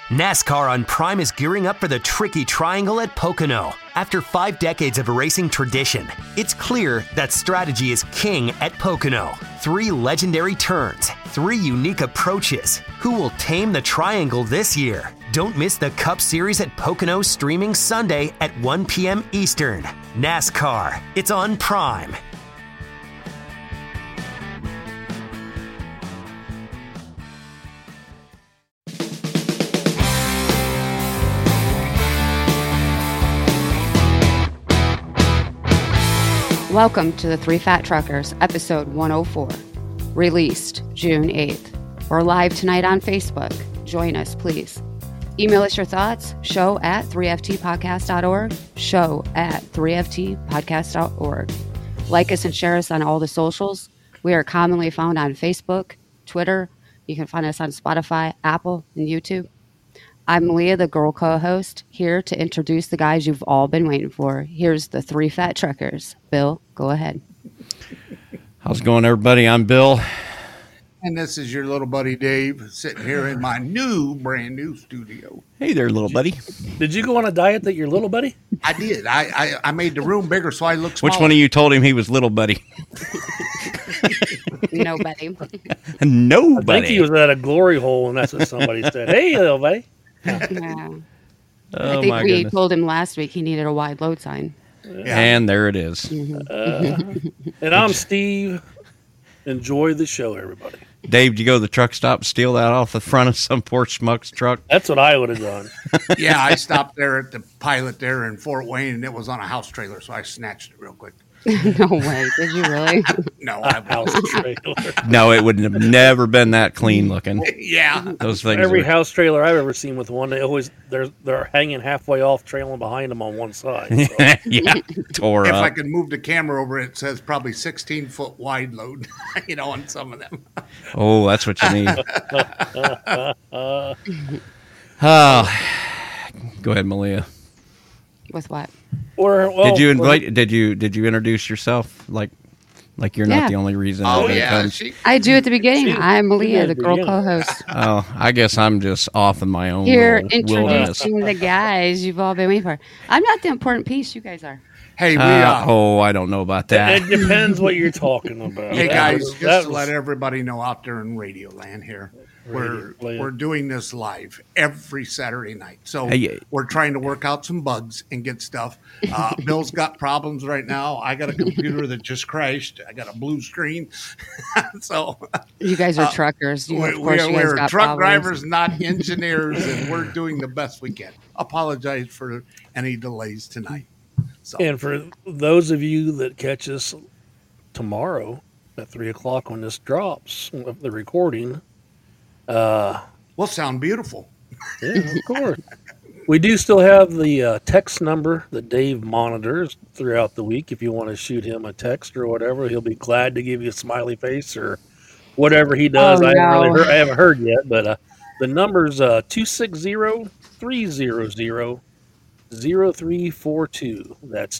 NASCAR on Prime is gearing up for the tricky triangle at Pocono. After 5 decades of racing tradition, it's clear that strategy is king at Pocono. 3 legendary turns, 3 unique approaches. Who will tame the triangle this year? Don't miss the Cup Series at Pocono streaming Sunday at 1 p.m. Eastern. NASCAR, it's on Prime. Welcome to the Three Fat Truckers, episode 104, released June 8th. We're live tonight on Facebook. Join us, please. Email us your thoughts, show@3ftpodcast.org, show@3ftpodcast.org. Like us and share us on all the socials. We are commonly found on Facebook, Twitter. You can find us on Spotify, Apple, and YouTube. I'm Malia, the girl co-host, here to introduce the guys you've all been waiting for. Here's the Three Fat Truckers. Bill, go ahead. How's it going, everybody? I'm Bill. And this is your little buddy Dave, sitting here in my brand new studio. Hey there, little buddy. Did you go on a diet that you're little buddy? I did. I made the room bigger so I look smaller. Which one of you told him he was little buddy? Nobody. Nobody. I think he was at a glory hole, and that's what somebody said. Hey, little buddy. Yeah. Oh, I think my we goodness. told him last week he needed a wide load sign. Yeah. And there it is. And I'm Steve. Enjoy the show, everybody. Dave, did you go to the truck stop and steal that off the front of some poor schmuck's truck? That's what I would have done. Yeah, I stopped there at the Pilot there in Fort Wayne, and it was on a house trailer, so I snatched it real quick. No way. Did you really? No, A I house trailer. No, it would have never been that clean looking. Yeah. Those things. Every were- house trailer I've ever seen with one, they're hanging halfway off, trailing behind them on one side. So. Yeah, tore If I up. could move the camera over, it says probably 16-foot wide load, on some of them. Oh, that's what you need. Oh, go ahead, Malia. With what? Did you invite? Did you introduce yourself? Like you're Yeah. not the only reason. Oh, nobody yeah. comes? I do at the beginning. She- I'm she Malia, did the at the girl beginning. co-host. Oh, I guess I'm just off in my own Here, little wilderness. introducing the guys you've all been waiting for. I'm not the important piece. You guys are. Hey, I don't know about that. It depends what you're talking about. Hey guys, just That to was- let everybody know out there in Radio Land here, Radio Land. we're doing this live every Saturday night. So Hey. we're trying to work out some bugs and get stuff. Bill's got problems right now. I got a computer that just crashed. I got a blue screen. So You guys are truckers. Of course, you guys we're got truck problems. drivers, not engineers, and we're doing the best we can. Apologize for any delays tonight. So And for those of you that catch us tomorrow at 3:00 when this drops, the recording, we'll sound beautiful. yeah, of course. We do still have the text number that Dave monitors throughout the week. If you want to shoot him a text or whatever, he'll be glad to give you a smiley face or whatever he does. Oh, I no. haven't heard yet, but the number's 260-300-0342. That's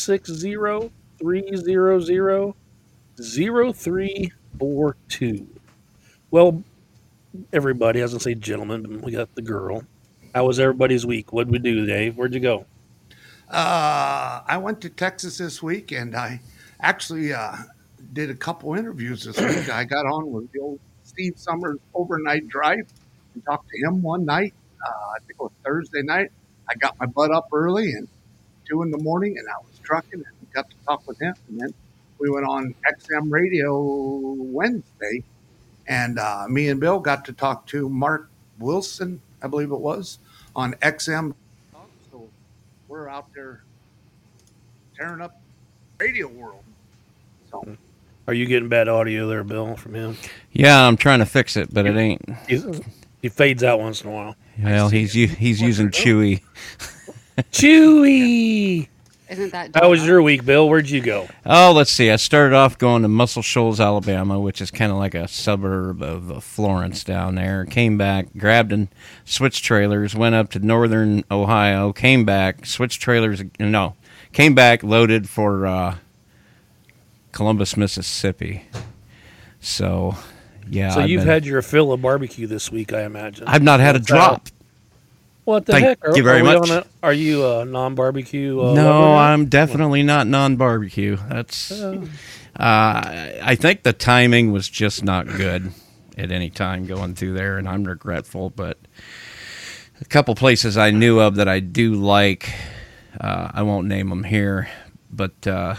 260-300-0342. Well, everybody, I was going to say gentlemen, but we got the girl. How was everybody's week? What'd we do, Dave? Where'd you go? I went to Texas this week, and I actually did a couple interviews this week. I got on with the old Steve Summers overnight drive and talked to him one night. I think it was Thursday night. I got my butt up early and 2 in the morning, and I was trucking and got to talk with him. And then we went on XM Radio Wednesday, and me and Bill got to talk to Mark Wilson, I believe it was, on XM. So we're out there tearing up radio world. So Are you getting bad audio there, Bill, from him? Yeah, I'm trying to fix it, but it ain't. He fades out once in a while. Well, he's using Chewy. Chewy! Isn't that How was your week, Bill? Where'd you go? Oh, let's see. I started off going to Muscle Shoals, Alabama, which is kind of like a suburb of Florence down there. Came back, grabbed and switched trailers, went up to northern Ohio, came back, switched trailers. No, came back, loaded for Columbus, Mississippi. So, yeah. So you've had your fill of barbecue this week, I imagine. I've not had a drop. What the Thank heck? you very we much. Are you a non-barbecue? No, lover? I'm definitely not non-barbecue. That's. I think the timing was just not good at any time going through there, and I'm regretful. But a couple places I knew of that I do like, I won't name them here, but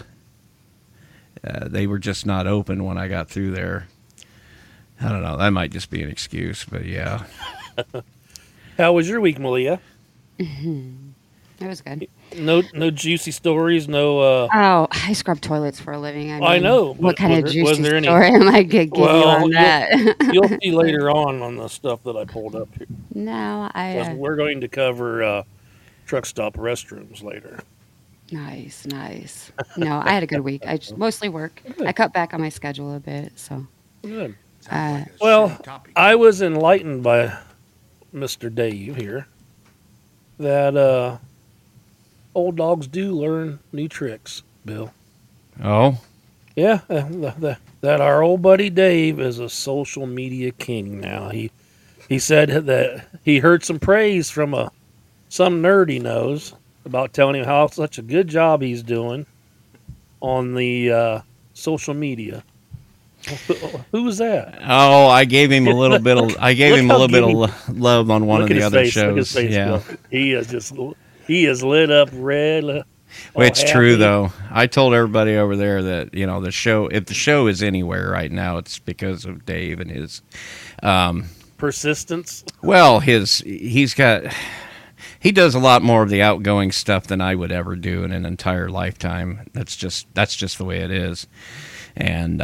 they were just not open when I got through there. I don't know. That might just be an excuse, but yeah. How was your week, Malia? It was good. No juicy stories. No. Oh, I scrub toilets for a living. I know. What kind of was juicy there any- story am I gonna give you on that? You'll see later on the stuff that I pulled up here. No, 'Cause we're going to cover truck stop restrooms later. Nice. No, I had a good week. I just mostly work. I cut back on my schedule a bit, so. Good. Sounds like a Well, shitty topic. I was enlightened by Mr. Dave here that old dogs do learn new tricks, Bill. Oh, Yeah, that our old buddy Dave is a social media king now. He said that he heard some praise from some nerd he knows about telling him how such a good job he's doing on the social media. Who was that? oh! I gave him a little bit of. I gave Look him a how little bit of love on one of Look at the his other face, look at his shows. face, Yeah. Bill. He is lit up red. Well, all it's true happy. though. I told everybody over there that the show. If the show is anywhere right now, it's because of Dave and his. Persistence. Well, he does a lot more of the outgoing stuff than I would ever do in an entire lifetime. That's just the way it is, and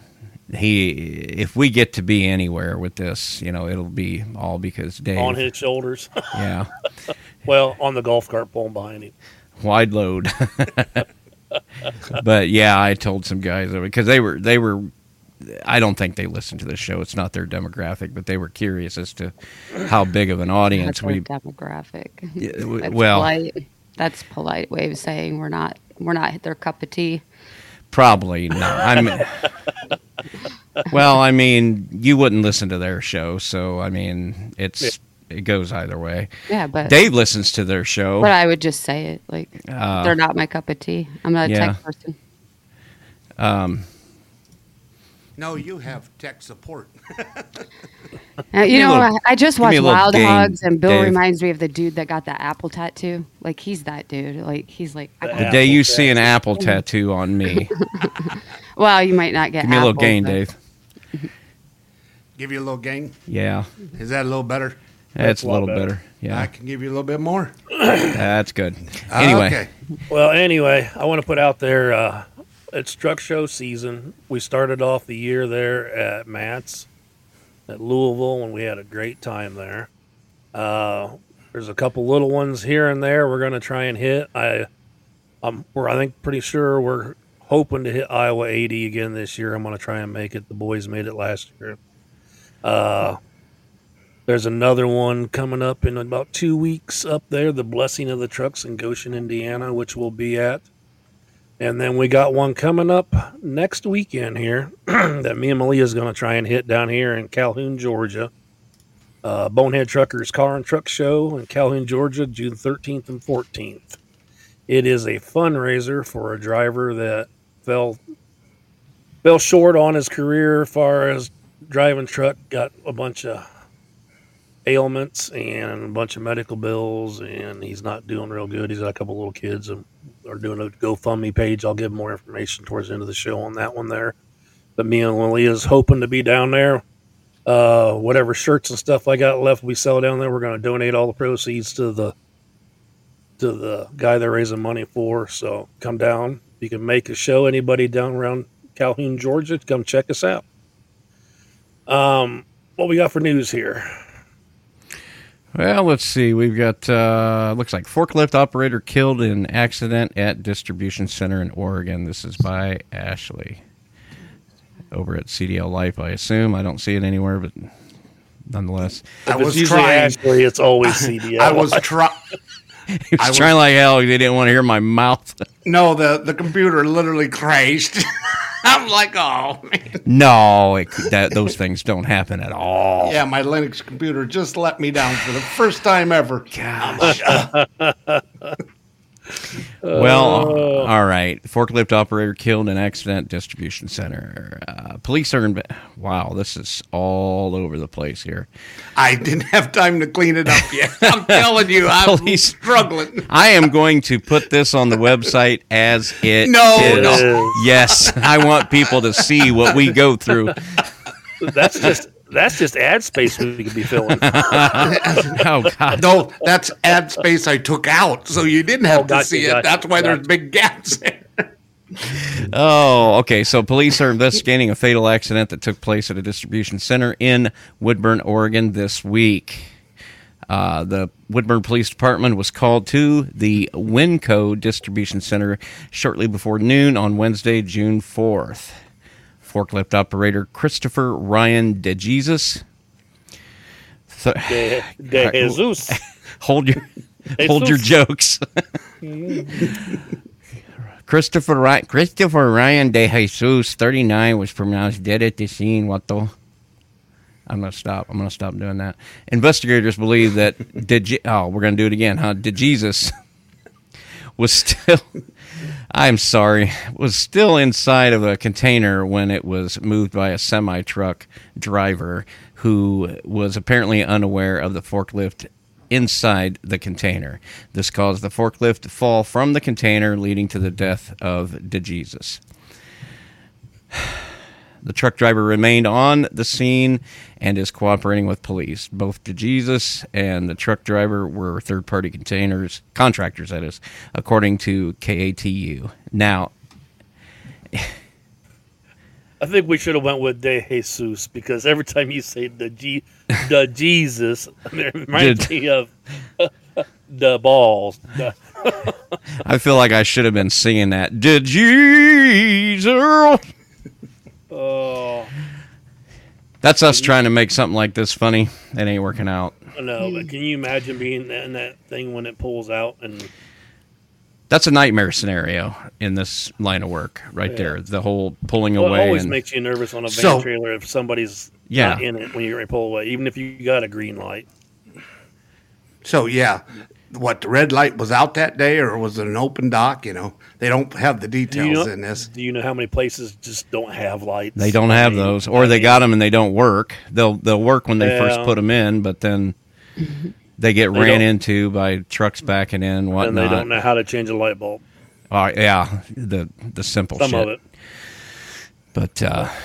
if we get to be anywhere with this, it'll be all because Dave. On his shoulders. Yeah. Well, on the golf cart pulling behind him. Wide load. But yeah, I told some guys because they were I don't think they listen to the show. It's not their demographic, but they were curious as to how big of an audience That's our demographic. That's polite way of saying we're not their cup of tea. Probably not. I mean, you wouldn't listen to their show, so I mean, it goes either way. Yeah, but Dave listens to their show. But I would just say it like they're not my cup of tea. I'm not a tech person. No, you have tech support. I just watched me a little Wild game, Hogs, and Bill Dave. reminds me of the dude that got the Apple tattoo. Like he's that dude. Like he's like. I got The it. day you see an Apple tattoo on me, Well, you might not get. give me a little Apple, gain, but- Dave. Give you a little gain. Yeah, Is that a little better? that's a a lot little better. better. Yeah, I can give you a little bit more. that's good. Anyway, Okay. Well, anyway, I want to put out there, it's truck show season. We started off the year there at Matt's at Louisville, and we had a great time there. There's a couple little ones here and there we're going to try and hit. Pretty sure we're hoping to hit Iowa 80 again this year. I'm going to try and make it. The boys made it last year. There's another one coming up in about 2 weeks up there, the Blessing of the Trucks in Goshen, Indiana, which we'll be at. And then we got one coming up next weekend here that me and Malia is going to try and hit down here in Calhoun, Georgia. Bonehead Truckers Car and Truck Show in Calhoun, Georgia, June 13th and 14th. It is a fundraiser for a driver that fell short on his career as far as driving truck, got a bunch of ailments and a bunch of medical bills, and he's not doing real good. He's got a couple little kids and are doing a GoFundMe page. I'll give more information towards the end of the show on that one there. But me and Lilia's hoping to be down there. Whatever shirts and stuff I got left we sell down there, we're going to donate all the proceeds to the guy they're raising money for. So come down. You can make a show. Anybody down around Calhoun, Georgia, come check us out. What we got for news here? well, let's see. We've got looks like forklift operator killed in accident at distribution center in Oregon. This is by Ashley over at CDL Life, I assume. I don't see it anywhere, but nonetheless, I If it's was usually trying. Ashley, it's always CDL. I was trying. he was trying like hell. They didn't want to hear my mouth. No, the computer literally crashed. I'm like, oh, man. No, those things don't happen at all. Yeah, my Linux computer just let me down for the first time ever. Gosh. Well, all right. Forklift operator killed in accident distribution center. Police are wow, this is all over the place here. I didn't have time to clean it up yet. I'm telling you, I'm struggling. I am going to put this on the website as it is. No. Yes, I want people to see what we go through. That's just ad space we could be filling. Oh, God. No, that's ad space I took out, so you didn't have to see it. Gotcha. That's why there's big gaps there. Oh, okay. So police are investigating a fatal accident that took place at a distribution center in Woodburn, Oregon this week. The Woodburn Police Department was called to the Winco Distribution Center shortly before noon on Wednesday, June 4th. Forklift operator Christopher Ryan DeJesus. De Jesus. Hold your jokes. Christopher Ryan De Jesus, 39, was pronounced dead at the scene. What the? I'm gonna stop doing that. Investigators believe that we're gonna do it again, huh? DeJesus was still inside of a container when it was moved by a semi-truck driver who was apparently unaware of the forklift inside the container. This caused the forklift to fall from the container, leading to the death of DeJesus. The truck driver remained on the scene and is cooperating with police. Both DeJesus and the truck driver were third-party contractors, that is, according to KATU. Now, I think we should have went with De Jesus because every time you say the Jesus, it reminds me of the balls. I feel like I should have been singing that. DeJesus. Oh, That's us trying to make something like this funny. It ain't working out. no, but can you imagine being in that thing when it pulls out? And That's a nightmare scenario in this line of work right there. The whole pulling it away. always makes you nervous on a van trailer if somebody's Yeah. not in it when you're ready to pull away, even if you got a green light. So, yeah, what, the red light was out that day, or was it an open dock? You know, they don't have the details in this. Do you know how many places just don't have lights? They don't have those, or they got them and they don't work. They'll work when they first put them in, but then they get ran into by trucks backing in, whatnot. And they don't know how to change a light bulb. Yeah, the simple Some shit. of it. But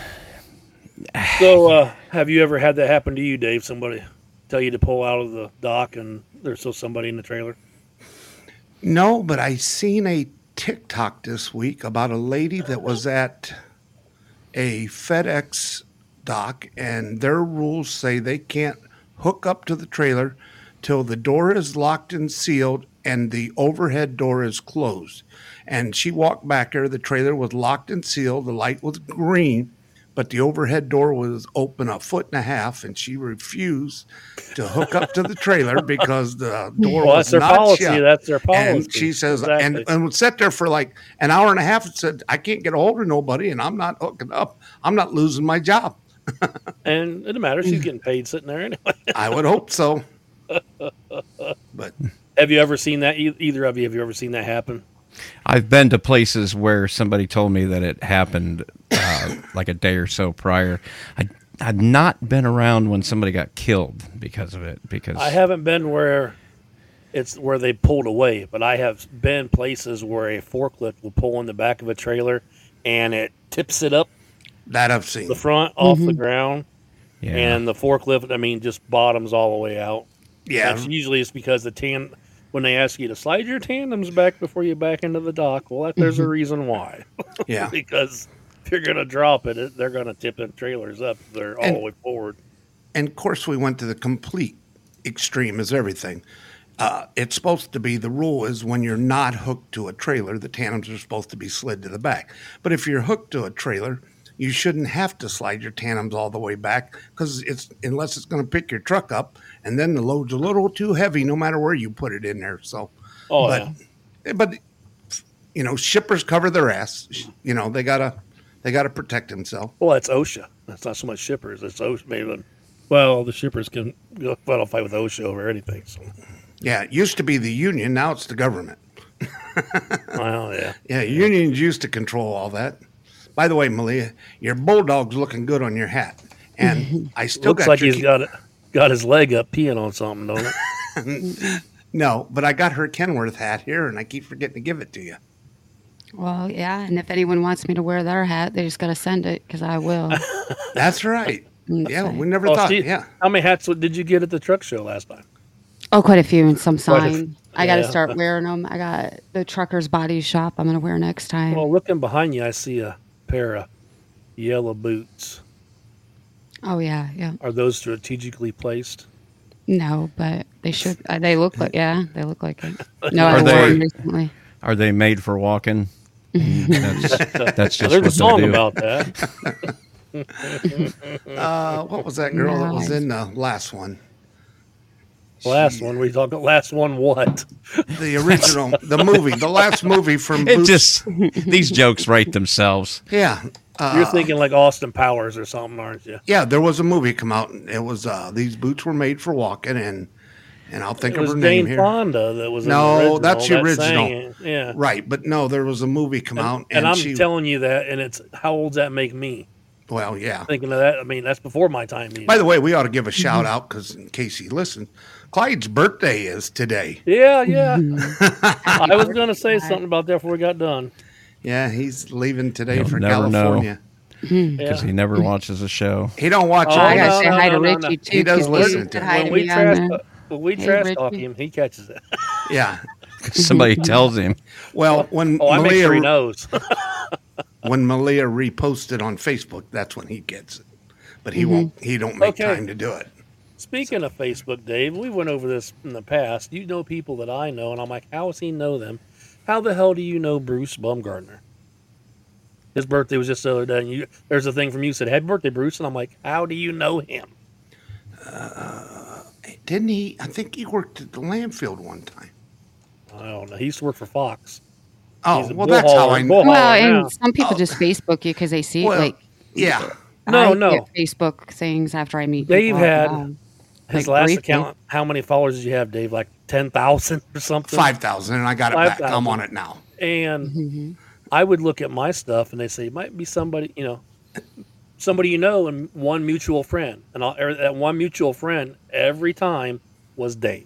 So, have you ever had that happen to you, Dave? Somebody tell you to pull out of the dock and there's still somebody in the trailer? No, but I seen a TikTok this week about a lady that was at a FedEx dock, and their rules say they can't hook up to the trailer till the door is locked and sealed and the overhead door is closed. And she walked back there. The trailer was locked and sealed. The light was green, but the overhead door was open 1.5 feet, and she refused to hook up to the trailer because the door was That's their not policy. shut. That's their policy. And she says, Exactly. and would sit there for like an hour and a half and said, I can't get a hold of nobody, and I'm not hooking up. I'm not losing my job. And it doesn't matter. She's getting paid sitting there anyway. I would hope so. But Have you ever seen that? Either of you, have you ever seen that happen? I've been to places where somebody told me that it happened like a day or so prior. I've not been around when somebody got killed because of it. Because I haven't been where it's where they pulled away, but I have been places where a forklift will pull in the back of a trailer and it tips it up that I've seen. the front off the ground, yeah. and the forklift, just bottoms all the way out. Yeah. That's usually it's because when they ask you to slide your tandems back before you back into the dock, well, there's a reason why. Yeah. Because if you're going to drop it, they're going to tip them trailers up. They're all the way forward. And of course, we went to the complete extreme as everything. It's supposed to be, the rule is when you're not hooked to a trailer, the tandems are supposed to be slid to the back. But if you're hooked to a trailer, you shouldn't have to slide your tandems all the way back because unless it's going to pick your truck up, and then the load's a little too heavy no matter where you put it in there. So, but shippers cover their ass. They got to They got to protect themselves. Well, that's OSHA. That's not so much shippers. It's OSHA. Maybe, well, the shippers can go fight with OSHA over anything. So. Yeah, it used to be the union. Now it's the government. Well, yeah. Yeah, unions used to control all that. By the way, Malia, your bulldog's looking good on your hat, and I still Looks got like your he's got his leg up peeing on something, don't it? No, but I got her Kenworth hat here, and I keep forgetting to give it to you. Well, yeah, and if anyone wants me to wear their hat, they just got to send it because I will. That's right. Yeah, we never Oh, thought. Steve, Yeah, how many hats did you get at the truck show last time? Oh, quite a few and some Quite a sign. few. I got to Yeah. start wearing them. I got the Trucker's Body Shop I'm going to wear next time. Well, looking behind you, I see a pair of yellow boots. Oh, yeah, yeah. Are those strategically placed? No, but they should. They look like, yeah, they look like it. No, Are I wore they- them recently. Are they made for walking? That's just There's a what song they do. about that. what was that girl that was Nice. in the last one? Last one. We talking last one what? The original, the movie, the last movie from It Boots. just these jokes write themselves. Yeah. You're thinking like Austin Powers or something, aren't you? Yeah, there was a movie come out, and it was these boots were made for walking, and I'll think It of was her name Jane here. Fonda that was in No, the original. that's the that original. sang it. Yeah. Right, but no, there was a movie come out, And I'm she. telling you that, and it's how old does that make me? Well, yeah. Thinking of that, I mean, that's before my time. Even. By the way, we ought to give a shout out because in case he listens, Clyde's birthday is today. Yeah. I was going to say something about that before we got done. Yeah, he's leaving today You'll for never know. California. Because Yeah. he never watches a show. He don't watch Oh, it. I no, got to say hi to no, no, Richie, no. too. He does 'cause listen said to it. hi When to we me on there. trash Hey, talk Richie. him, he catches it. Yeah. Somebody tells him. Well, when Oh, I make sure he Malia knows. when Malia reposted on Facebook, that's when he gets it. But he won't. He don't make Okay. time to do it. Speaking of Facebook, Dave, we went over this in the past. You know people that I know, and I'm like, how does he know them? How the hell do you know Bruce Bumgardner? His birthday was just the other day. And there's a thing from you said, "Happy birthday, Bruce," and I'm like, how do you know him? Didn't he? I think he worked at the landfill one time. I don't know. He used to work for Fox. Oh, He's a well, that's how I know. bull Well, hauler now. and some people just Facebook you because they see Well, like yeah. No, I no. get Facebook things after I meet Dave people. had his like last briefly. account. How many followers did you have, Dave? Like 10,000 or something. 5,000, and I got it back. 5,000. I'm on it now. And Mm-hmm. I would look at my stuff, and they say it might be somebody, somebody you know, and one mutual friend. And that one mutual friend every time was Dave.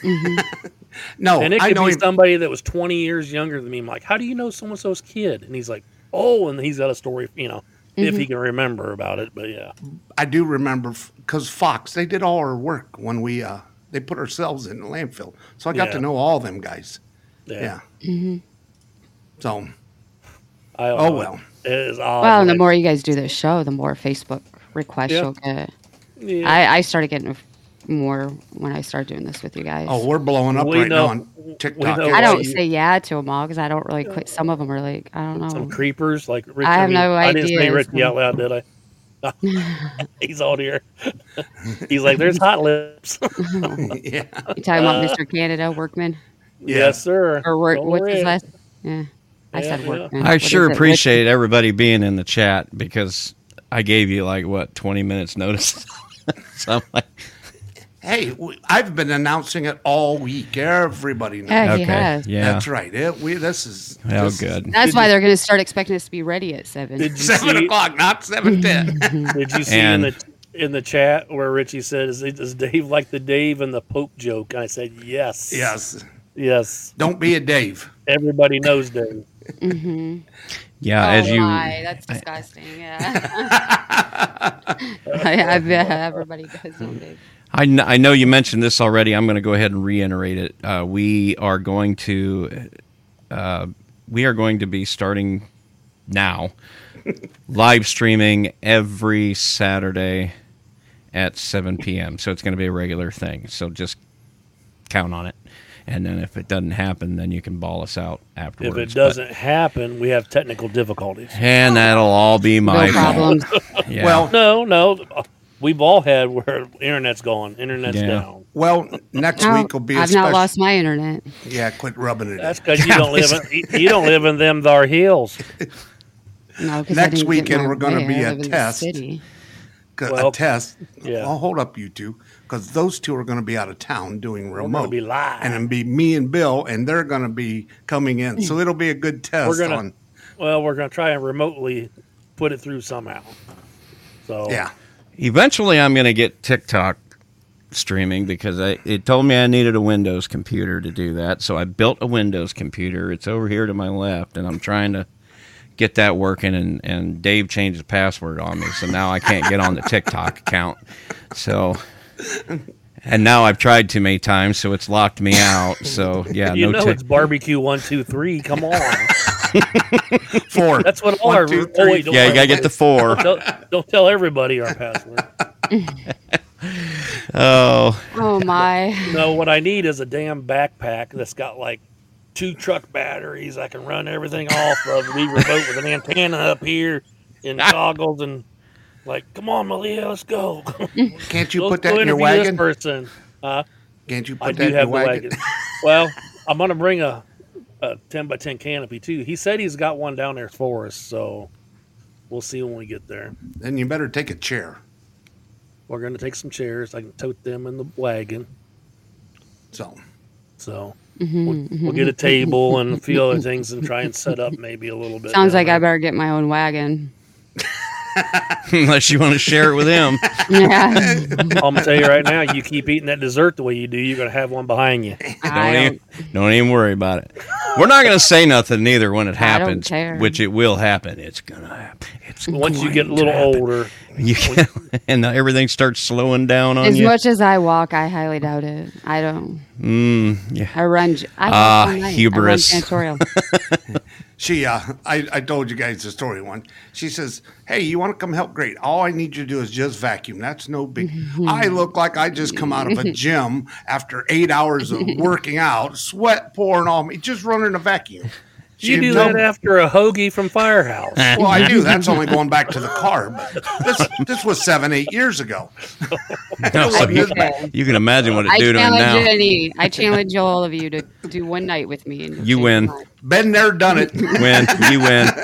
No, And it I could know be him. somebody that was 20 years younger than me. I'm like, how do you know so-and-so's kid? And he's like, oh, and he's got a story, if he can remember about it. But yeah. I do remember because Fox, they did all our work when they put ourselves in the landfill. So I got Yeah. to know all them guys. Yeah. Yeah. So, I don't oh know. well. It is odd. Well, and the like- more you guys do this show, the more Facebook requests Yeah. you'll get. Yeah. I started getting more when I started doing this with you guys. Oh, we're blowing up We right know- now on we TikTok. know I don't you- say yeah to them all because I don't really quit. Some of them are like, I don't know. Some creepers like Rick. I have no I didn't say idea. Ricky out loud, did I? He's out here. He's like, there's hot lips. Yeah. You talking about Mr. Canada Workman Yes, sir. or work? Go What's his ahead. last? Yeah, I Yeah, said yeah. Workman. I What sure is it, appreciate everybody being in the chat because I gave you 20 minutes notice. So I'm like, Hey, I've been announcing it all week. Everybody knows. Yeah, he okay, has. yeah, That's right. This is well, this is good. That's why they're going to start expecting us to be ready at 7. Did you 7 see? o'clock, not 7:10. Did you see And- in the chat where Richie said, "Is Dave like the Dave and the Pope joke?" And I said, "Yes, Yes. yes." Don't be a Dave. Everybody knows Dave. Yeah, Oh as you my, that's disgusting. Yeah. I bet everybody does know Dave. I know you mentioned this already. I'm going to go ahead and reiterate it. We are going to be starting now live streaming every Saturday at 7 p.m. So it's going to be a regular thing. So just count on it. And then if it doesn't happen, then you can ball us out If afterwards. it doesn't happen, we have technical difficulties. and that'll all be my No fault. problems. Yeah. Well, No, we've all had where internet's gone, internet's Yeah. down. Well, next No, week will be a I've special. not lost my internet. Yeah, quit rubbing it That's in. because you don't live in them thar hills. No, 'cause I Next didn't get weekend my we're going to way. be I a live in the test. city. Well, A test. yeah. I'll hold up you two because those two are going to be out of town doing We're going remote. to be live. And it'll be me and Bill, and they're going to be coming in. So it'll be a good test. we're going to try and remotely put it through somehow. So Yeah. Eventually, I'm going to get TikTok streaming because it told me I needed a Windows computer to do that. So I built a Windows computer. It's over here to my left, and I'm trying to get that working. And Dave changed the password on me, so now I can't get on the TikTok account. So, and now I've tried too many times, so it's locked me out. So yeah, it's barbecue 1, 2, 3. Come on. 4. That's what all 1, our 2, 3. oh, wait, don't yeah, you worry. gotta get the 4. Don't tell everybody our password. Oh, Oh my! No, what I need is a damn backpack that's got like 2 truck batteries. I can run everything off of, be remote with an antenna up here and goggles and like, come on, Malia, let's go. Can't you Let's put that go in your interview this wagon? person. Can't you I put that do in your have the wagon? wagon. Well, I'm gonna bring a 10 by 10 canopy too. He said he's got one down there for us, so we'll see when we get there. Then you better take a chair. We're gonna take some chairs. I can tote them in the wagon. So So Mm-hmm, we'll get a table and a few other things and try and set up maybe a little bit. Sounds down like I there. better get my own wagon. unless you want to share it with him. Yeah, I'm gonna tell you right now, you keep eating that dessert the way you do, you're gonna have one behind you. Don't even worry about it. We're not going to say nothing neither when it I don't happens, care. which it will happen. It's going to happen. It's Once you going get a to little happen. older, And everything starts slowing down on as you. much as I walk, I highly doubt it. I don't. Yeah. I run. I walk all night. Hubris. I run janitorial. she, I told you guys the story one. She says, "Hey, you want to come help? Great. All I need you to do is just vacuum. That's no big. I look like I just come out of a gym after 8 hours of working out, sweat pouring on me, just running a vacuum." you She do told that me- after a hoagie from Firehouse. Well, I do. That's only going back to the car. But this was 7-8 years ago. No, so you, Okay. you can imagine what it's I doing to him now. challenge I challenge all of you to do one night with me. And You win. Been there, done it. Win. You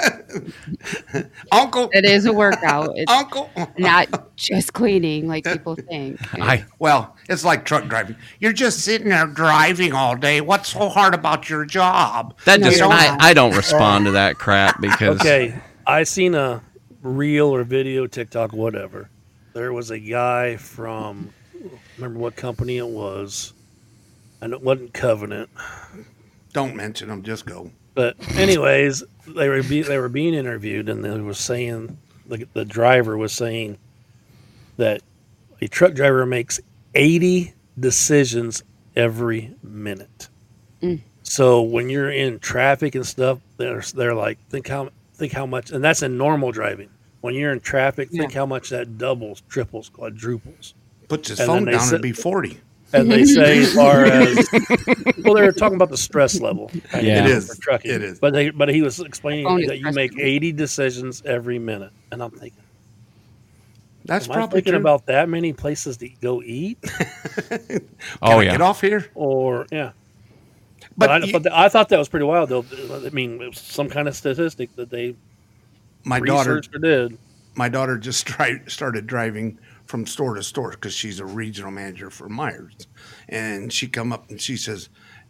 win. Uncle, It is a workout. It's uncle. not just cleaning like people think. Well, it's like truck driving. You're just sitting there driving all day. What's so hard about your job? That No, just you're not. I don't respond to that crap because Okay, I seen a reel or video, TikTok, whatever. There was a guy from, remember what company it was, and it wasn't Covenant. Don't mention them. Just go. But anyways, they were being interviewed, and they were saying the driver was saying that a truck driver makes 80 decisions every minute. So when you're in traffic and stuff, they're like, think how much, and that's in normal driving. When you're in traffic, think how much that doubles, triples, quadruples. Puts his And phone then they down said- and be 40. And they say as far as well, they were talking about the stress level. Yeah. It is. For trucking. It is. But he was explaining Phone is that you stress make level. 80 decisions every minute, and I'm thinking, That's am I probably thinking true. about that many places to go eat? Can oh I yeah. get off here? Or yeah. But I thought that was pretty wild, though. I mean, it was some kind of statistic that they my daughter, researched or did. my daughter just started driving from store to store because she's a regional manager for Myers, and she come up and she says,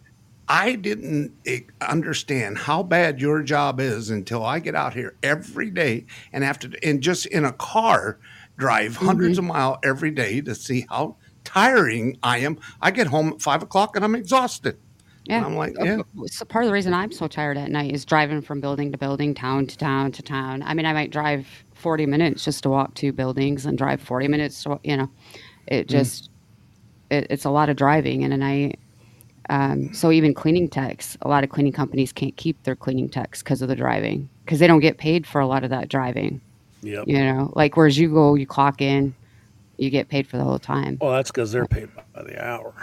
"I didn't understand how bad your job is until I get out here every day and have to, and just in a car, drive hundreds of miles every day to see how tiring I am. I get home at 5 o'clock and I'm exhausted." Yeah. And I'm like, yeah. So part of the reason I'm so tired at night is driving from building to building, town to town to town. I mean, I might drive 40 minutes just to walk 2 buildings and drive 40 minutes to, it just, it's a lot of driving in a night. So even cleaning techs, a lot of cleaning companies can't keep their cleaning techs because of the driving, because they don't get paid for a lot of that driving. Yep. Like whereas you go, you clock in, you get paid for the whole time. Well, that's because they're paid by the hour.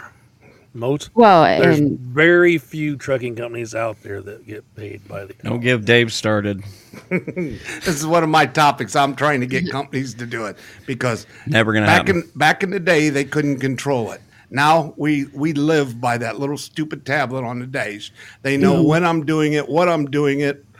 Well, There's and very few trucking companies out there that get paid by the hour. Don't give Dave started. This is one of my topics. I'm trying to get companies to do it because Never gonna happen. back in the day they couldn't control it. Now we live by that little stupid tablet on the dash. They know when I'm doing it, what I'm doing it,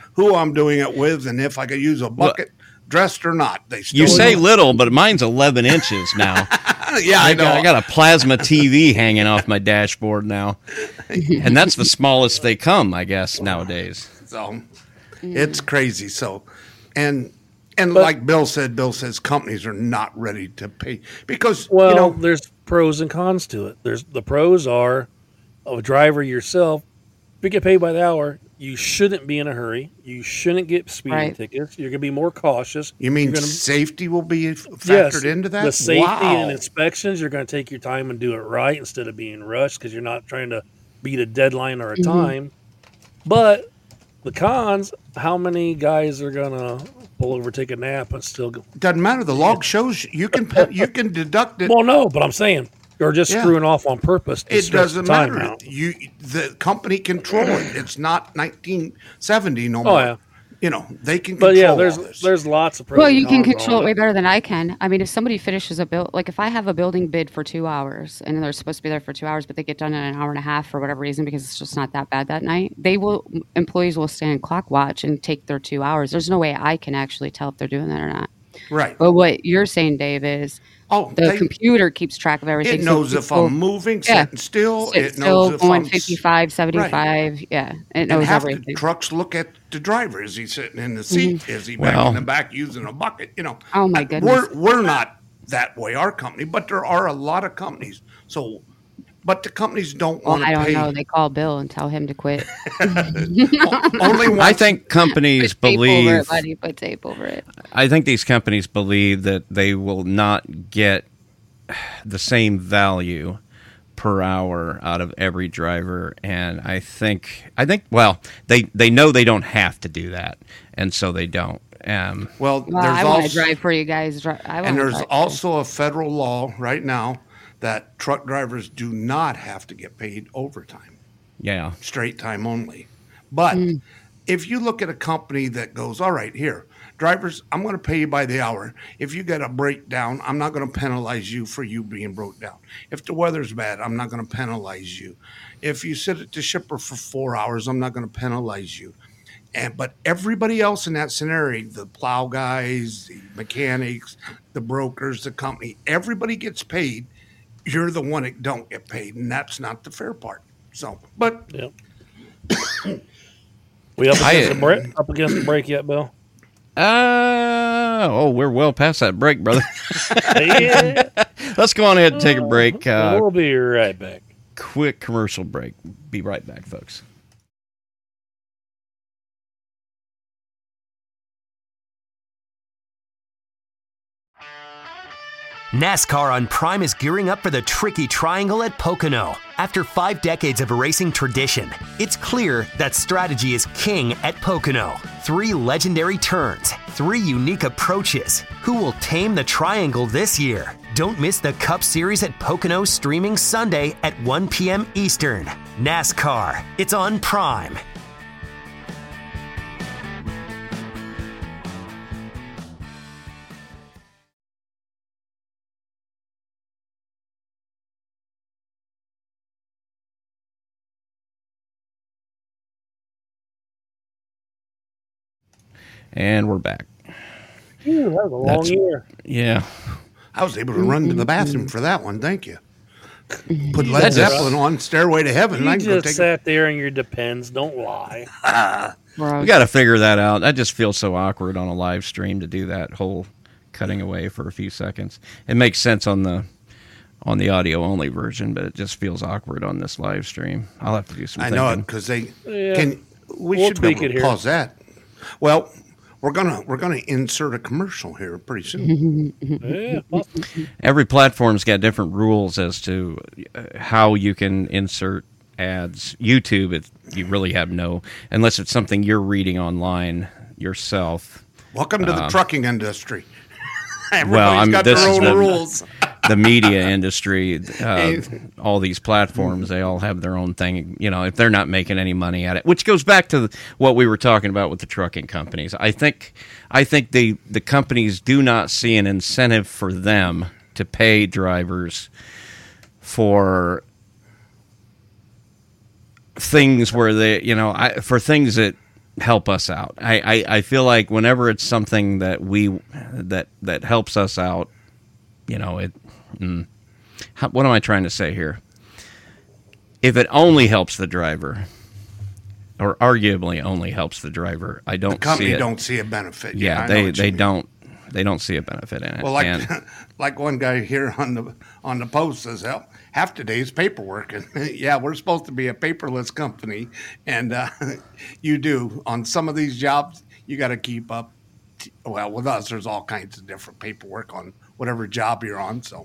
who I'm doing it with, and if I could use a bucket, dressed or not. They still You say don't. little, but mine's 11 inches now. Yeah, I know. I got a plasma TV hanging off my dashboard now. And that's the smallest they come, I guess, nowadays. So it's crazy. So, and like Bill says companies are not ready to pay because, there's pros and cons to it. The pros are a driver yourself. If you get paid by the hour, you shouldn't be in a hurry. You shouldn't get speeding tickets. You're going to be more cautious. You mean safety will be factored into that? The safety and inspections, you're going to take your time and do it right instead of being rushed because you're not trying to beat a deadline or a time. But the cons, how many guys are going to pull over, take a nap, and still go? Doesn't matter. The log shows you can deduct it. Well, no, but I'm saying you're just screwing off on purpose. It doesn't matter. The company control it. It's not 1970 no more. Yeah. They can control there's lots of pros. Well, you can control it way better than I can. I mean, if somebody finishes a build, like if I have a building bid for 2 hours and they're supposed to be there for 2 hours, but they get done in an hour and a half for whatever reason because it's just not that bad that night, employees will stand clock watch and take their 2 hours. There's no way I can actually tell if they're doing that or not. Right. But what you're saying, Dave, is the computer keeps track of everything. It knows if I'm moving, sitting still. It knows if going I'm 55, 75. Right. Yeah, it knows everything. The trucks look at the driver. Is he sitting in the seat? Is he back in the back using a bucket? Oh, my goodness. We're not that way, our company, but there are a lot of companies. So, but the companies don't want to pay. I don't know. They call Bill and tell him to quit. I think companies believe. Put tape over it. I think these companies believe that they will not get the same value per hour out of every driver, and I think they know they don't have to do that, and so they don't. I want to drive for you guys. And there's also a federal law right now that truck drivers do not have to get paid overtime. Yeah. Straight time only. But if you look at a company that goes, all right, here, drivers, I'm going to pay you by the hour. If you get a breakdown, I'm not going to penalize you for you being broke down. If the weather's bad, I'm not going to penalize you. If you sit at the shipper for 4 hours, I'm not going to penalize you. But everybody else in that scenario, the plow guys, the mechanics, the brokers, the company, everybody gets paid. You're the one that don't get paid, and that's not the fair part. So, but we up against the break yet, Bill? We're well past that break, brother. Yeah. Let's go on ahead and take a break. We'll be right back. Quick commercial break. Be right back, folks. NASCAR on Prime is gearing up for the Tricky Triangle at Pocono. After 5 decades of a racing tradition, it's clear that strategy is king at Pocono. 3 legendary turns, 3 unique approaches. Who will tame the triangle this year? Don't miss the Cup Series at Pocono streaming Sunday at 1 p.m. Eastern. NASCAR, it's on Prime. And we're back. That was a long year. Yeah. I was able to run to the bathroom for that one. Thank you. Put Led Zeppelin on Stairway to Heaven. You just sat there in your Depends. Don't lie. We got to figure that out. I just feel so awkward on a live stream to do that whole cutting away for a few seconds. It makes sense on the audio only version, but it just feels awkward on this live stream. I'll have to do some. I know it because they can. We should be able to pause that. Well, we're gonna insert a commercial here pretty soon. Every platform's got different rules as to how you can insert ads. YouTube, you really have no, unless it's something you're reading online yourself. Welcome to the trucking industry. Everybody's got their own rules. The media industry, all these platforms, they all have their own thing. If they're not making any money at it, which goes back to what we were talking about with the trucking companies. I think the companies do not see an incentive for them to pay drivers for things where they, for things that help us out. I feel like whenever it's something that that helps us out, you know, what am I trying to say here? If it only helps the driver, or arguably only helps the driver, I don't The company see it. don't see a benefit. Yeah, I know what you they mean. don't see a benefit in it. Well, like And- like one guy here on the post says, "Hell, half today's paperwork." And yeah, we're supposed to be a paperless company, and you do on some of these jobs. You got to keep up. Well, with us, there's all kinds of different paperwork on whatever job you're on. So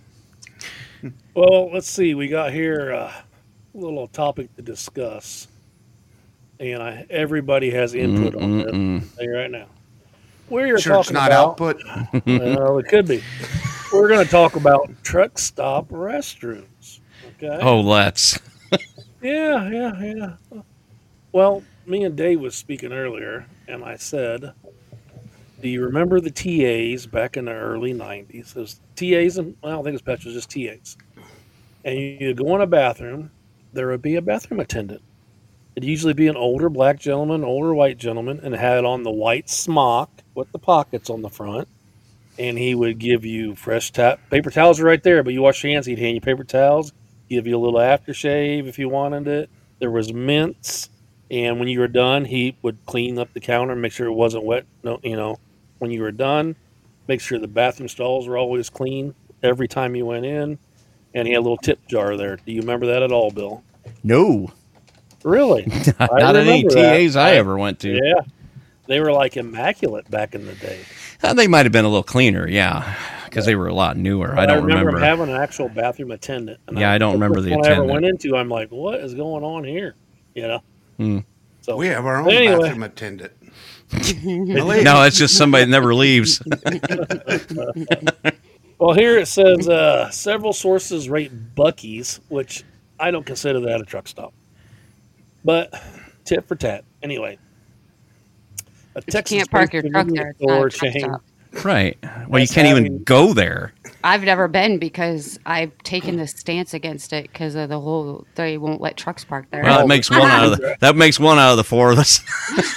Well, let's see. We got here a little topic to discuss, and everybody has input on this. I'll tell you right now. We're sure, it's talking not about. output. Well, it could be. We're going to talk about truck stop restrooms. Okay. oh, let's. Yeah. Well, me and Dave was speaking earlier, and I said, "Do you remember the TAs back in the early '90s? Those TAs, and I don't think it's Petros, just TAs. And you go in a bathroom, there would be a bathroom attendant. It'd usually be an older black gentleman, older white gentleman, and had on the white smock with the pockets on the front. And he would give you fresh paper towels are right there, but you wash your hands. He'd hand you paper towels, give you a little aftershave if you wanted it. There was mints, and when you were done, he would clean up the counter, make sure it wasn't wet. No, when you were done, make sure the bathroom stalls were always clean every time you went in. And he had a little tip jar there. Do you remember that at all, Bill? No, Really? not any remember that. TAs I ever went to. Yeah. They were like immaculate back in the day. They might have been a little cleaner, yeah, because they were a lot newer. I don't remember remember. having an actual bathroom attendant. And Yeah, I don't remember the one I ever attendant. went into, I'm like, what is going on here? So We have our own Anyway. bathroom attendant. No, it's just somebody that never leaves. well, here it says several sources rate Buc-ee's, which I don't consider that a truck stop. But tit for tat. Anyway. A You can't park your truck there. It's not a store truck chain. stop. Right. Well, you That's can't even having- go there. I've never been because I've taken the stance against it because of the whole they won't let trucks park there. Well, that makes one out of the four of us.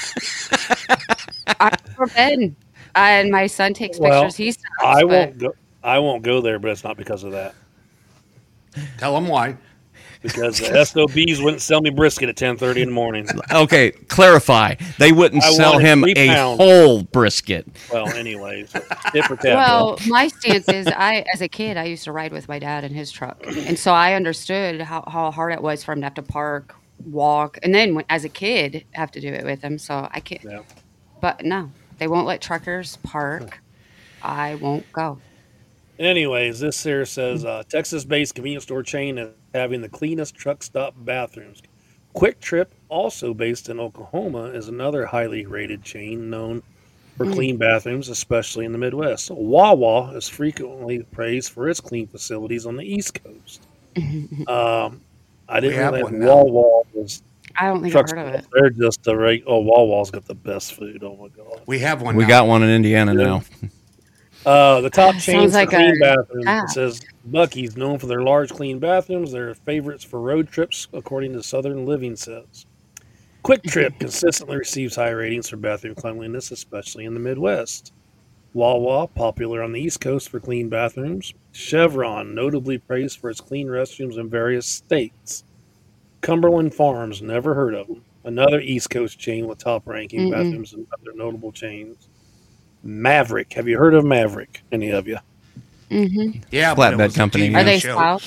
I've never been, and my son takes Well, pictures. He stops, I but won't go. I won't go there, but it's not because of that. Tell them why. Because the SOBs wouldn't sell me brisket at 10:30 in the morning. Okay, clarify. They wouldn't I sell wanted him 3 a pounds. whole brisket. Well, anyways, tit for tat. Well, my stance is, as a kid, I used to ride with my dad in his truck, and so I understood how hard it was for him to have to park, walk, and then as a kid, have to do it with him. So I can't. Yeah. But no, they won't let truckers park. I won't go. Anyways, this here says Texas-based convenience store chain is having the cleanest truck stop bathrooms. Quick Trip, also based in Oklahoma, is another highly rated chain known for clean bathrooms, especially in the Midwest. Wawa is frequently praised for its clean facilities on the East Coast. I We didn't have realize one now. Wawa was I don't think truck I've heard of stops. it. They're just a Wawa's got the best food. Oh my god! We have one. We now. got one in Indiana now. The top Sounds chains like for clean a- bathrooms. ah. It says Buc-ee's, known for their large, clean bathrooms. They're favorites for road trips, according to Southern Living says. Quick Trip consistently receives high ratings for bathroom cleanliness, especially in the Midwest. Wawa, popular on the East Coast for clean bathrooms. Chevron, notably praised for its clean restrooms in various states. Cumberland Farms, never heard of them. Another East Coast chain with top-ranking bathrooms and other notable chains. Maverick. Have you heard of Maverick? Any of you? Mm-hmm. Yeah, but it Flatbed was a company, TV yeah. Are they show. south?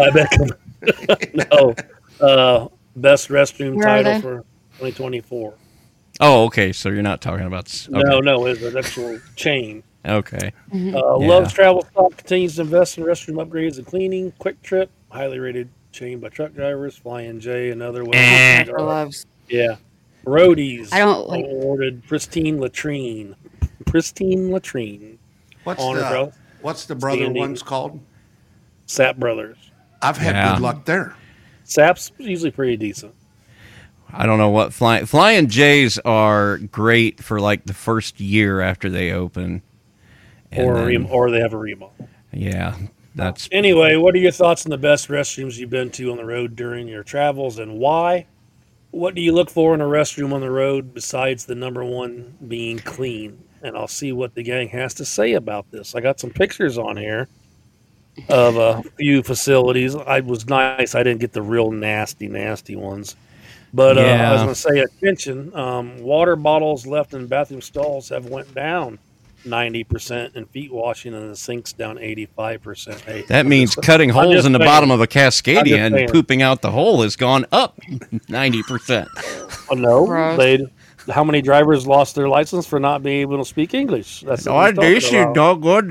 Flatbed. No. Best restroom Where are title they? for 2024. Oh, okay. So you're not talking about. Okay. No, it's an actual chain. Okay. Love's Travel Stop continues to invest in restroom upgrades and cleaning. Quick Trip, highly rated chain by truck drivers. Flying J, another one. Never loves. Yeah. Roadies, I don't like- awarded pristine latrine. Pristine latrine. Honor What's the brother Standing. ones called? Sap Brothers. I've had Yeah. good luck there. Sap's usually pretty decent. I don't know what flying J's are great for like the first year after they open. And Or, then- or they have a remodel. yeah, that's Anyway, what are your thoughts on the best restrooms you've been to on the road during your travels and why? What do you look for in a restroom on the road besides the number one being clean? And I'll see what the gang has to say about this. I got some pictures on here of a few facilities. I was nice. I didn't get the real nasty ones. But I was Yeah. going to say, attention, water bottles left in bathroom stalls have went down 90%, and feet washing in the sinks down 85%. Hey, That means cutting I'm holes just in the saying. bottom of a I'm Cascadia just and saying. pooping out the hole has gone up 90%. Oh, no, Gross. how many drivers lost their license for not being able to speak English? That's what we're talking about. doggone.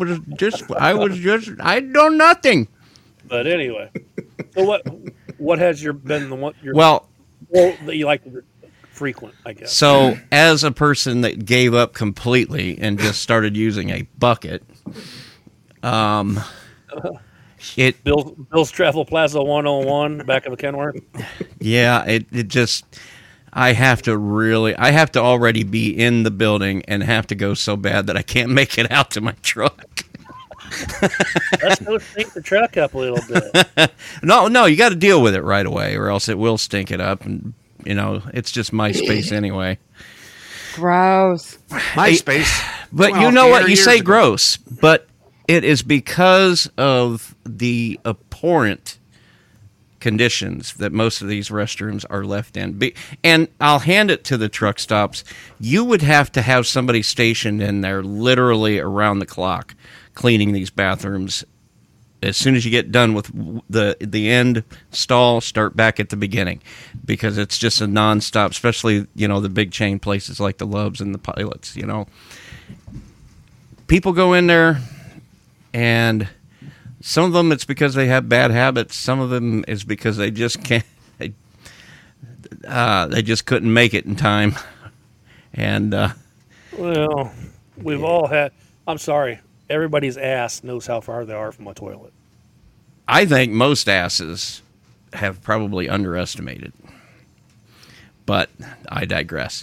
I know nothing. But anyway, so what has been the one Well, that you like to frequent? I guess. so as a person that gave up completely and just started using a bucket, it Bill's Travel Plaza 101 back of the Kenworth. yeah, it just I have to already be in the building and have to go so bad that I can't make it out to my truck. Let's go stink the truck up a little bit. No, you got to deal with it right away, or else it will stink it up. And it's just my space anyway. Gross. MySpace. But Well, you know what? You years say ago. gross, but it is because of the abhorrent conditions that most of these restrooms are left in. And I'll hand it to the truck stops. You would have to have somebody stationed in there literally around the clock cleaning these bathrooms. As soon as you get done with the end stall, start back at the beginning, because it's just a nonstop. Especially the big chain places like the Loves and the Pilots. People go in there, and some of them it's because they have bad habits. Some of them is because they just can't. They just couldn't make it in time, and Well, we've all had. I'm sorry. Everybody's ass knows how far they are from a toilet. I think most asses have probably underestimated. But I digress.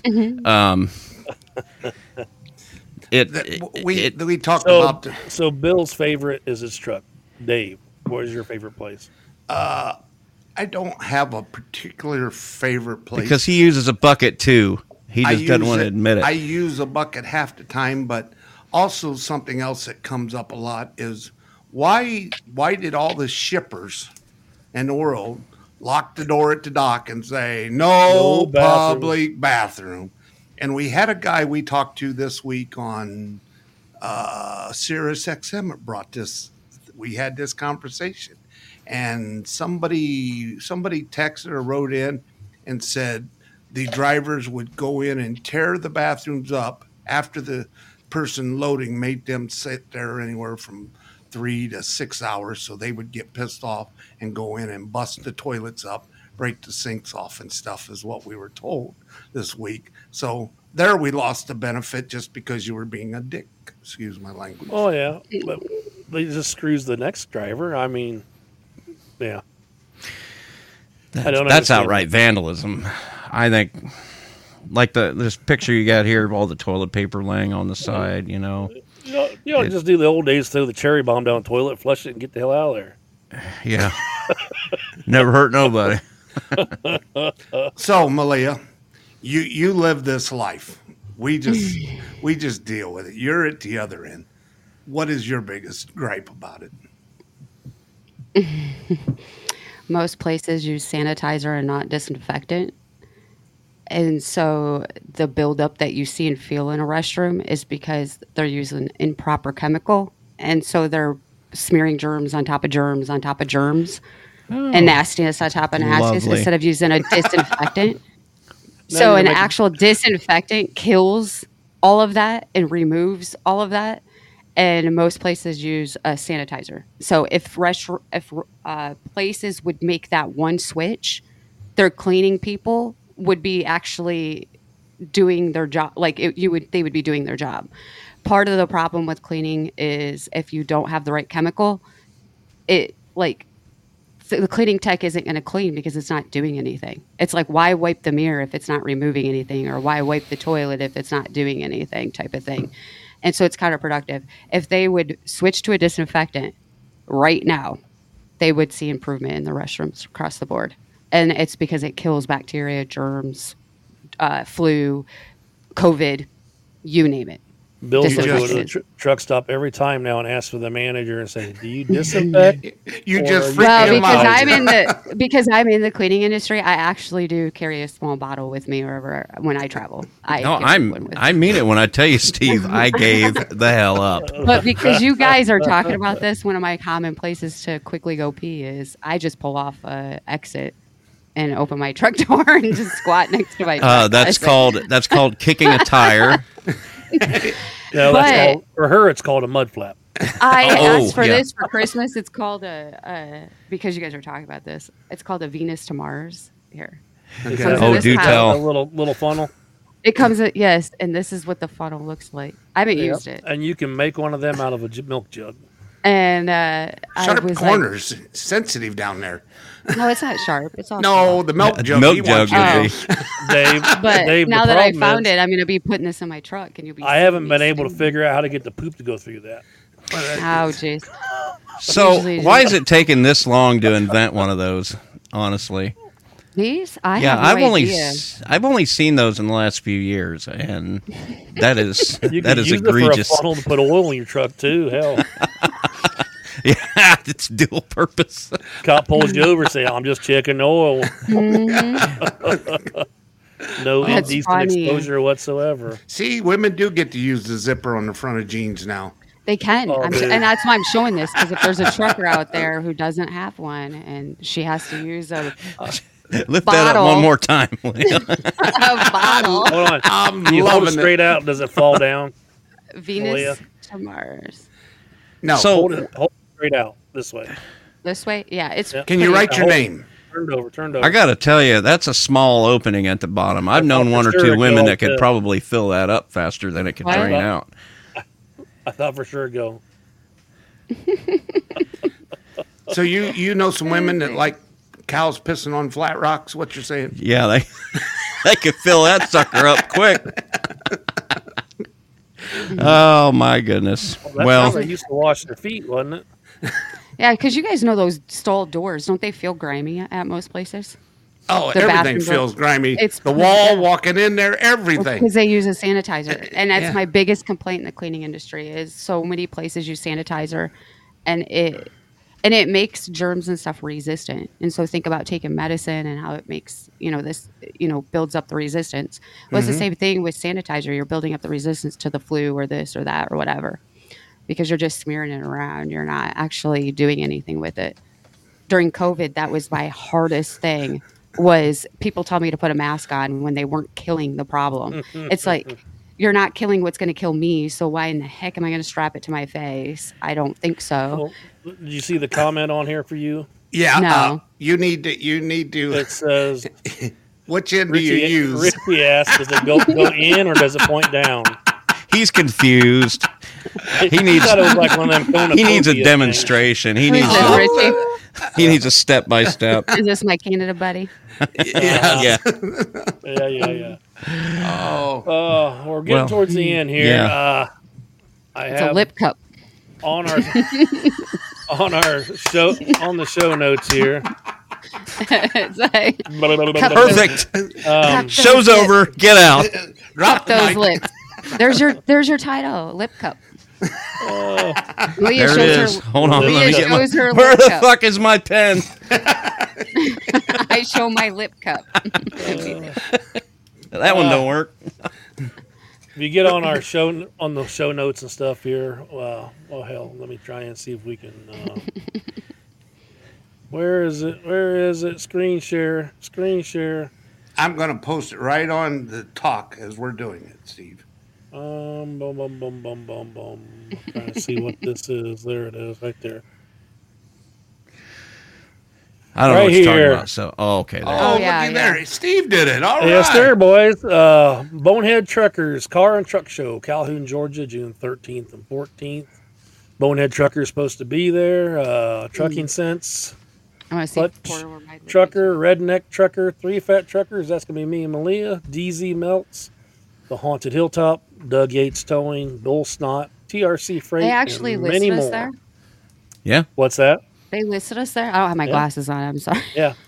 We talked So, about so Bill's favorite is his truck. Dave, what is your favorite place? I don't have a particular favorite place. Because he uses a bucket too. He I just doesn't use want to it- admit it. I use a bucket half the time, but also something else that comes up a lot is why did all the shippers in the world lock the door at the dock and say no, No bathroom. public bathroom? And we had a guy we talked to this week on Sirius XM that brought this. We had this conversation, and somebody texted or wrote in and said the drivers would go in and tear the bathrooms up after the person loading made them sit there anywhere from 3 to 6 hours. So they would get pissed off and go in and bust the toilets up, break the sinks off and stuff, is what we were told this week. So there we lost the benefit just because you were being a dick. Excuse my language. Oh yeah, but they just screws the next driver. I mean, yeah. I don't That's understand outright vandalism. I think, like this picture you got here of all the toilet paper laying on the side. You know, just do the old days, throw the cherry bomb down the toilet, flush it, and get the hell out of there. Yeah, never hurt nobody. So Malia, you live this life. We just deal with it. You're at the other end. What is your biggest gripe about it? Most places use sanitizer and not disinfectant. And so the buildup that you see and feel in a restroom is because they're using improper chemical. And so they're smearing germs on top of germs on top of germs and nastiness on top of nastiness Lovely. instead of using a disinfectant. Now So you're an making- actual disinfectant kills all of that and removes all of that. And most places use a sanitizer. So if places would make that one switch, their cleaning people would be actually doing their job. Like they would be doing their job. Part of the problem with cleaning is if you don't have the right chemical, the cleaning tech isn't going to clean because it's not doing anything. It's like, why wipe the mirror if it's not removing anything, or why wipe the toilet if it's not doing anything, type of thing. And so it's counterproductive. If they would switch to a disinfectant right now, they would see improvement in the restrooms across the board. and it's because it kills bacteria, germs, flu, COVID, you name it. Bill's going to go to the Disinfectant. truck stop every time now and ask for the manager and say, "Do you disinfect?" You Or just you- freaked Well, him because out. I'm in the cleaning industry, I actually do carry a small bottle with me wherever when I travel. No, carry one with I mean it when I tell you, Steve. I gave the hell up. But because you guys are talking about this, one of my common places to quickly go pee is I just pull off a exit and open my truck door and just squat next to my truck. That's called kicking a tire. No, But- that's called, for her, it's called a mud flap. I Oh, asked for yeah. this for Christmas. It's called because you guys are talking about this. It's called a Venus to Mars. Here, It comes Oh, in this do pouch. tell. A little funnel. It comes in, yes, and this is what the funnel looks like. I haven't used it, And you can make one of them out of a milk jug. and I Sharp was corners, sensitive down there. like, "No, it's not sharp. It's all No, soft." the milk The jug. milk he wants jug you would to- be. Dave, But Dave, now the that I problem found is, it, I'm going to be putting this in my truck, and you'll be. I haven't seeing been me able to steam. figure out how to get the poop to go through that. Oh, jeez. So Usually why is it taking this long to invent one of those? Honestly, These? I yeah, have no I've idea. I've only seen those in the last few years, and that is You that can is use egregious. it for a funnel to put oil in your truck too. Hell, Yeah, it's dual purpose. cop pulls you over, and say, "I'm just checking oil." No That's indecent funny. exposure whatsoever. See, women do get to use the zipper on the front of jeans now. They can, Oh, dude. and that's why I'm showing this because if there's a trucker out there who doesn't have one and she has to use a Lift that up Bottle. one more time. Leah. bottle, Hold on. I'm You hold it loving straight out. Does it fall down? Venus Malia. to Mars. No. So- Hold it straight out this way. This way, yeah. It's Yeah. Can you pretty- write your name? Turned over. I got to tell you, that's a small opening at the bottom. I've known for one or sure two it women goes that could to- probably fill that up faster than it could What? drain out. I thought for sure it'd go. So you know some women that like cows pissing on flat rocks? What you're saying? Yeah, they they could fill that sucker up quick. Oh my goodness! That's how Well, they used to wash their feet, wasn't it? Yeah, because you guys know those stall doors, don't they feel grimy at most places? Oh, The everything bathroom door- feels grimy. It's- the wall, yeah. walking in there, everything. Because they use a sanitizer, and that's Yeah. my biggest complaint in the cleaning industry is so many places use sanitizer, and it makes germs and stuff resistant. And so think about taking medicine and how it makes this builds up the resistance. Well, it's the same thing with sanitizer. You're building up the resistance to the flu or this or that or whatever because you're just smearing it around. You're not actually doing anything with it. During COVID, that was my hardest thing. Was people tell me to put a mask on when they weren't killing the problem. It's like you're not killing what's going to kill me, so why in the heck am I going to strap it to my face? I don't think so. Well, did you see the comment on here for you? Yeah. No. You need to. It says, Which end do you use? Richie asked, does it go in or does it point down? he's confused. He I needs thought it was like one of them he needs a cornucopia demonstration. He Who is needs this, a, Richie? he needs a step by step. Is this my Canada buddy? Yeah. things. Yeah. Oh, We're getting Well, towards the end here. yeah. I It's a have lip cup. on our show notes here. It's like, Perfect. cup Show's those over. Get out. drop the those mic. lips. There's your title, lip cup. Leah There it is. Hold on. Leah Let me get my, shows her where lip the cup. fuck is my pen? I show my lip cup. That one don't work. If you get on our show on the show notes and stuff here, well, hell, let me try and see if we can. Where is it? Screen share. I'm going to post it right on the talk as we're doing it, Steve. Boom. Trying to see what this is. There it is, right there. I don't know Right what you're talking here. about. So, okay. There. Oh, yeah, looky yeah. there. Steve did it. All right. Yes, there, boys. Bonehead Truckers Car and Truck Show, Calhoun, Georgia, June 13th and 14th. Bonehead Truckers supposed to be there. Trucking Sense. I want to see Clutch if Porter will ride with Trucker, Redneck Trucker, Three Fat Truckers. That's going to be me and Malia. DZ Melts, The Haunted Hilltop, Doug Yates Towing, Bull Snot, TRC Freight, They actually and many listed us more. there. Yeah. What's that? They listed us there. I don't have my Yeah. glasses on. I'm sorry. Yeah.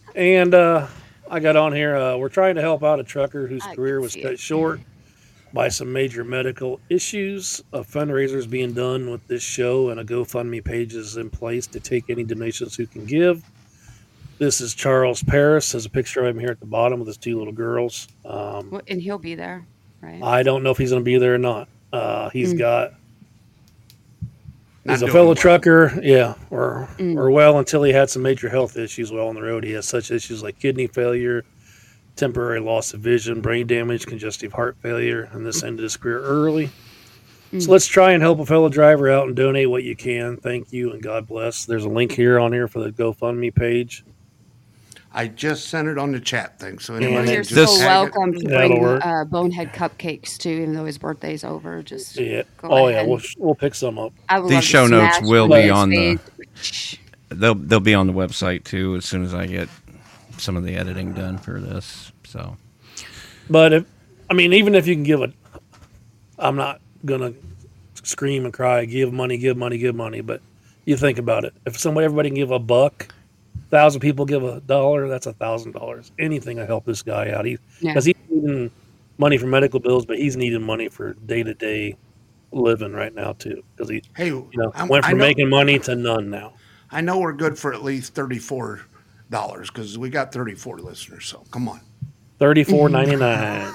And I got on here. We're trying to help out a trucker whose I career can was see cut it. short by some major medical issues. A fundraiser is being done with this show, and a GoFundMe page is in place to take any donations who can give. This is Charles Paris. There's a picture of him here at the bottom with his two little girls. And he'll be there, right? I don't know if he's going to be there or not. He's Mm. got. Not He's a doing fellow well. trucker, yeah, or well, until he had some major health issues while on the road. He has such issues like kidney failure, temporary loss of vision, brain damage, congestive heart failure, and this ended his career early. So let's try and help a fellow driver out and donate what you can. Thank you and God bless. There's a link here on here for the GoFundMe page. I just sent it on the chat thing, so And anybody You're can so just tag it. welcome to That'll bring work. Bonehead cupcakes too, even though his birthday's over. Just Yeah. go Oh ahead. yeah, we'll pick some up. I would These love to show notes smash will one be of on the- his face. They'll be on the website too as soon as I get some of the editing done for this. So But even if you can give I'm not gonna scream and cry, give money, give money, give money. But you think about it. If everybody can give $1, 1,000 people give $1, that's $1,000. Anything to help this guy out. Yeah. Because he's needing money for medical bills, but he's needing money for day-to-day living right now too. Because he Hey, went I from know, making money to none now. I know we're good for at least $34 because we got 34 listeners. So come on. $34.99.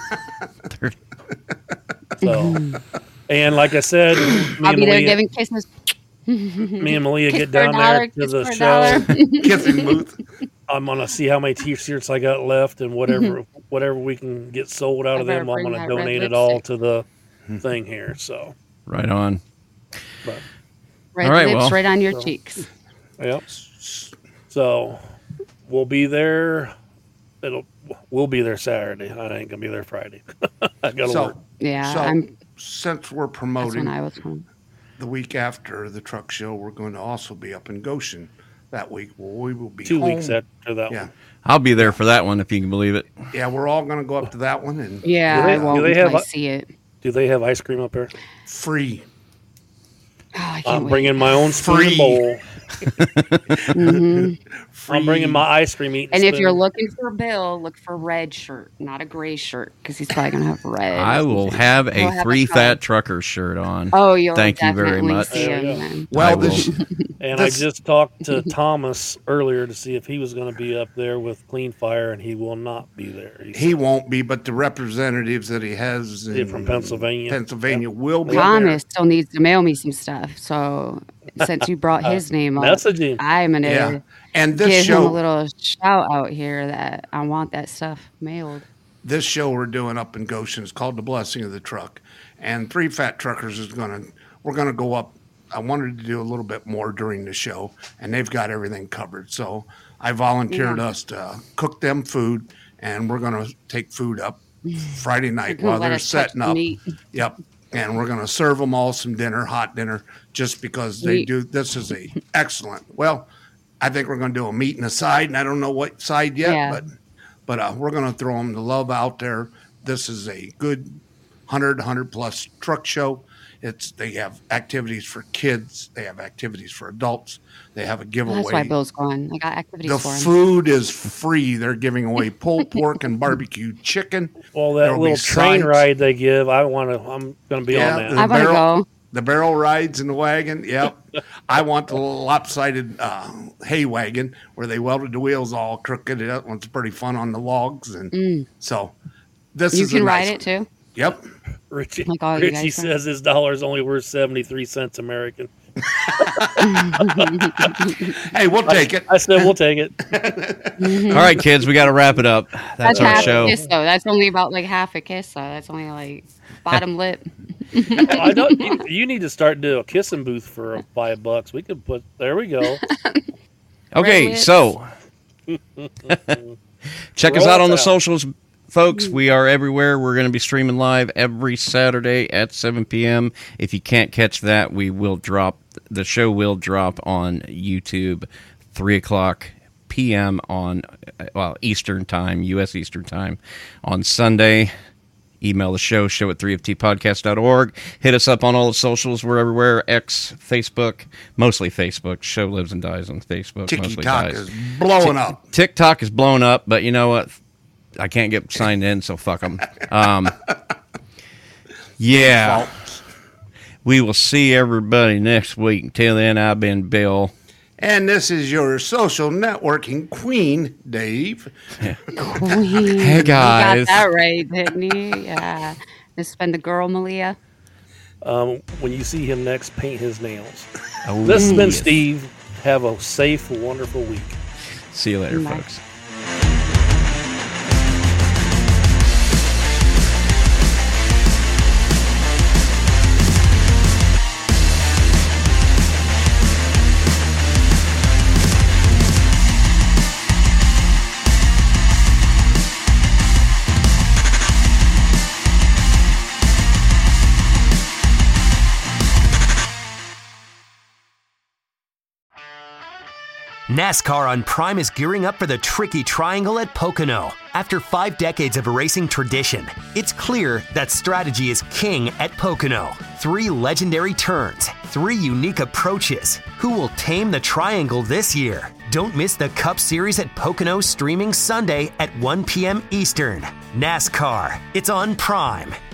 So, and like I said, me I'll and be there Malia, giving kisses. me and Malia Kiss get for a down there dollar, to kiss the for a show. dollar. Kissing booth. I'm gonna see how many T-shirts I got left, and whatever we can get sold out I of better them, I'm bring gonna that red donate it all lipstick. to the thing here. So, right on. but Red All right, lips well. right on your cheeks. yep. So we'll be there. We'll be there Saturday. I ain't gonna be there Friday. I gotta work. So, Yeah, so since we're that's promoting when I was home. the week after the truck show, we're going to also be up in Goshen that week. Well, we will be 2 home. weeks after that Yeah, one. I'll be there for that one if you can believe it. yeah, we're all going to go up to that one and Yeah, Do they- I do won't they until have I a- see it. Do they have ice cream up there? free. Oh, I can't I'm wait. bringing my own spoon Free. and bowl. Mhm. I'm bringing my ice cream eating And spoon. if you're looking for Bill, look for red shirt, not a gray shirt, because he's probably gonna have red. I will have He'll a have a 3 color. Fat Trucker shirt on. Oh, you'll Thank you very definitely much. see There we him go. then. Well, I will. And this- I just talked to Thomas earlier to see if he was going to be up there with Clean Fire, and he will not be there. He won't be, but the representatives that he has in from Pennsylvania. will be Thomas still needs to mail me some stuff. So since you brought his name up, Message him. I'm gonna there. Yeah, and this give him a show, little shout out here that I want that stuff mailed. this show we're doing up in Goshen is called The Blessing of the Truck, and 3 Fat Truckers we're gonna go up. I wanted to do a little bit more during the show, and they've got everything covered. So I volunteered us to cook them food, and we're gonna take food up Friday night They're gonna while let they're us touch setting the up. meat. Yep. And we're going to serve them all some dinner, hot dinner, just because they Meat. do. This is a excellent. Well, I think we're going to do a meat and a side, and I don't know what side yet, Yeah. but we're going to throw them the love out there. This is a good 100 plus truck show. They have activities for kids. They have activities for adults. They have a Well, giveaway. that's why Bill's going. I got activities The for him. food is free. They're giving away pulled pork and barbecue chicken. Well, that There'll be little train sides. ride they give, I'm going to be Yeah, on that. the I want to barrel- go. The barrel rides in the wagon. Yep. I want the little lopsided hay wagon where they welded the wheels all crooked. That one's pretty fun on the logs. And so this You is can a ride nice it too. Yep. Richie, Like all you Richie guys are. says his dollar is only worth 73 cents American. Hey, we'll take it. I said, we'll take it. All right, kids, we got to wrap it up. That's our half show. a kiss though. That's only about like half a kiss though. That's only like bottom lip. I know you need to start doing a kissing booth for $5. We could there we go. Okay, Red so check us Roll out on the it out. socials, folks. We are everywhere. We're going to be streaming live every Saturday at 7 p.m. If you can't catch that, the show will drop on YouTube 3 o'clock p.m. on Eastern time, U.S. Eastern time, on Sunday Email the show at 3ftpodcast.org. Hit us up on all the socials. We're everywhere. X, Facebook, mostly Facebook. Show lives and dies on Facebook. TikTok is blowing up. TikTok is blowing up, but you know what? I can't get signed in, so fuck them. Yeah. We will see everybody next week. Until then, I've been Bill. And this is your social networking queen, Dave. Yeah. Queen. Hey, guys. You got that right, didn't he? Yeah. This has been the girl, Malia. When you see him next, paint his nails. Oh, This has been yes. Steve. Have a safe, wonderful week. See you later, Bye. folks. NASCAR on Prime is gearing up for the Tricky Triangle at Pocono. After 5 decades of racing tradition, it's clear that strategy is king at Pocono. 3 legendary turns, 3 unique approaches. Who will tame the triangle this year? Don't miss the Cup Series at Pocono streaming Sunday at 1 p.m. Eastern. NASCAR, it's on Prime.